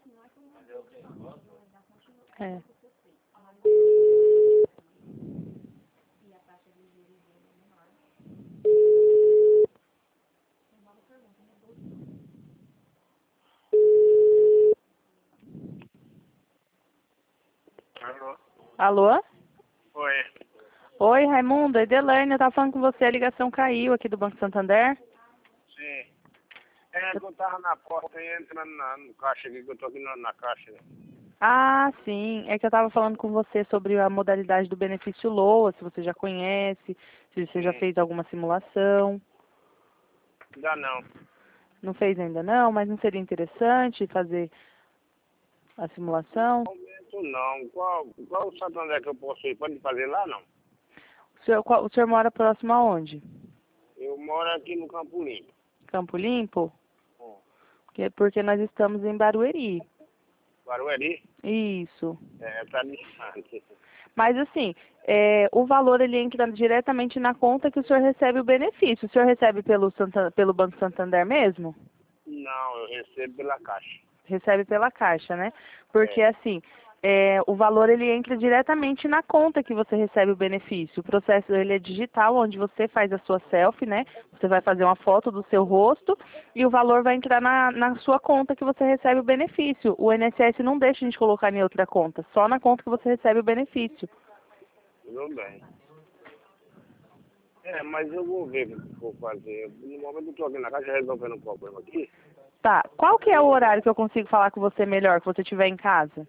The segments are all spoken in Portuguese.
É. Alô? Alô? Oi. Oi, Raimundo, é Delane, eu tava falando com você, a ligação caiu aqui do Banco Santander. Sim. É que eu tava na porta e entrando no caixa aqui, que eu tô aqui na caixa. Ah, sim, é que eu tava falando com você sobre a modalidade do benefício LOA, se você já conhece, se você já Sim. fez alguma simulação. Ainda não. Não fez ainda não, mas não seria interessante fazer a simulação? No momento não. Qual o Santander que eu posso ir? Pode fazer lá, não? O senhor mora próximo aonde? Eu moro aqui no Campo Limpo. Campo Limpo? Hum. Porque nós estamos em Barueri. Barueri? Isso. É, tá distante. Mas assim, o valor ele entra diretamente na conta que o senhor recebe o benefício. O senhor recebe pelo Banco Santander mesmo? Não, eu recebo pela caixa. Recebe pela Caixa, né? Porque É. assim, o valor ele entra diretamente na conta que você recebe o benefício. O processo ele é digital, onde você faz a sua selfie, né? Você vai fazer uma foto do seu rosto e o valor vai entrar na sua conta que você recebe o benefício. O INSS não deixa a gente colocar em outra conta, só na conta que você recebe o benefício. Tudo bem. É, mas eu vou ver o que eu vou fazer. No momento eu tô aqui na caixa resolvendo um problema aqui. Tá. Qual que é o horário que eu consigo falar com você melhor, que você estiver em casa?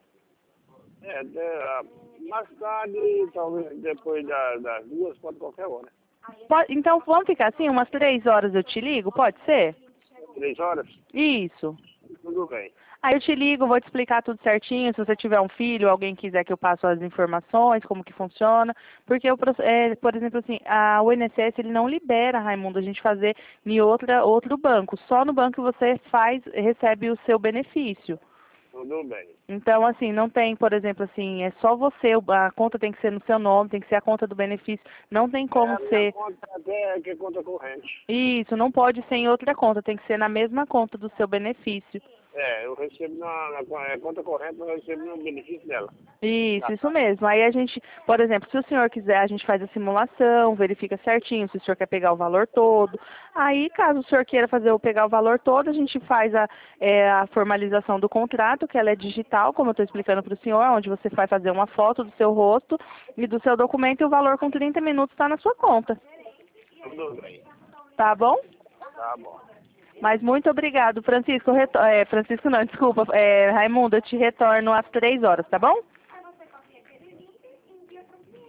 Mais tarde, talvez depois das 2, pode qualquer hora. Então vamos ficar assim, umas 3 horas eu te ligo, pode ser? 3 horas? Isso. Tudo bem. Aí eu te ligo, vou te explicar tudo certinho, se você tiver um filho, alguém quiser que eu passe as informações, como que funciona, porque, por exemplo, assim, o INSS ele não libera, Raimundo, a gente fazer em outro banco, só no banco que você recebe o seu benefício. Tudo bem. Então, assim, não tem, por exemplo, assim, é só você, a conta tem que ser no seu nome, tem que ser a conta do benefício, não tem É, como a minha ser, conta até que é conta corrente. isso, não pode ser em outra conta, tem que ser na mesma conta do seu benefício. É, eu recebo na conta corrente, eu recebo no benefício dela. Isso mesmo. Aí a gente, por exemplo, se o senhor quiser, a gente faz a simulação, verifica certinho se o senhor quer pegar o valor todo. Aí, caso o senhor queira pegar o valor todo, a gente faz a formalização do contrato, que ela é digital, como eu estou explicando para o senhor, onde você vai fazer uma foto do seu rosto e do seu documento e o valor com 30 minutos está na sua conta. Tudo bem. Tá bom? Tá bom. Mas muito obrigado, Francisco. Francisco não, desculpa. Raimundo, eu te retorno às 3 horas, tá bom?